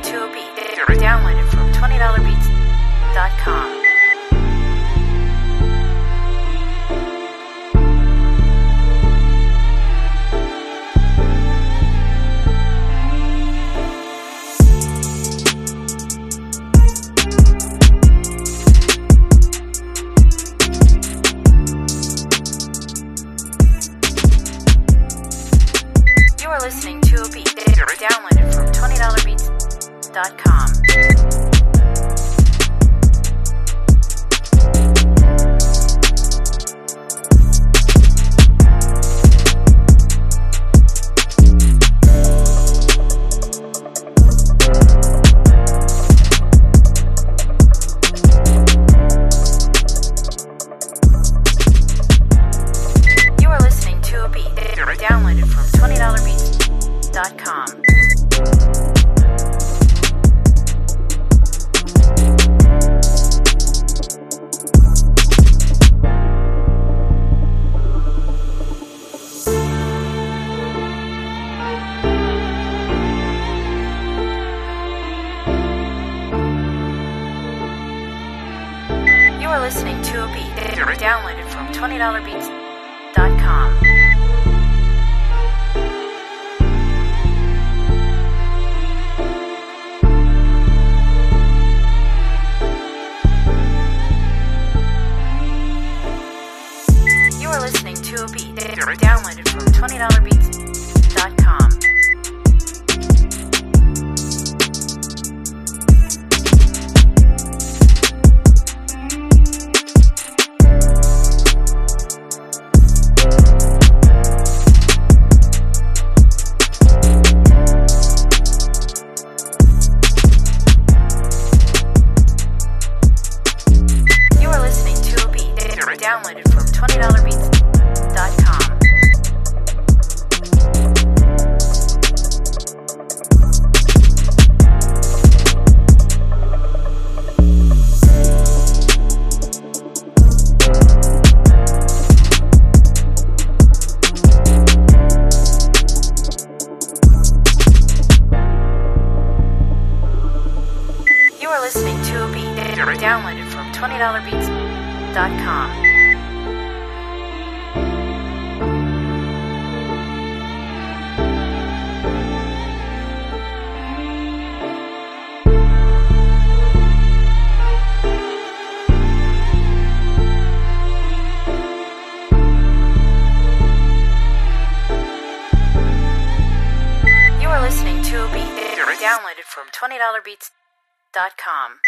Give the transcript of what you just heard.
to a beat. Downloaded from $20beats.com. You are listening to a beat. Downloaded from $20beats.com. You are listening to a beat. Downloaded from $20beats.com. You are listening to a beat. Downloaded from $20beats.com. You are listening to a beat. Downloaded from $20beats.com. You are listening to a beat. Downloaded from $20beats.com. You are listening to a beat. Downloaded from $20beats.com. You are listening to a beat. Downloaded from $20beats.com.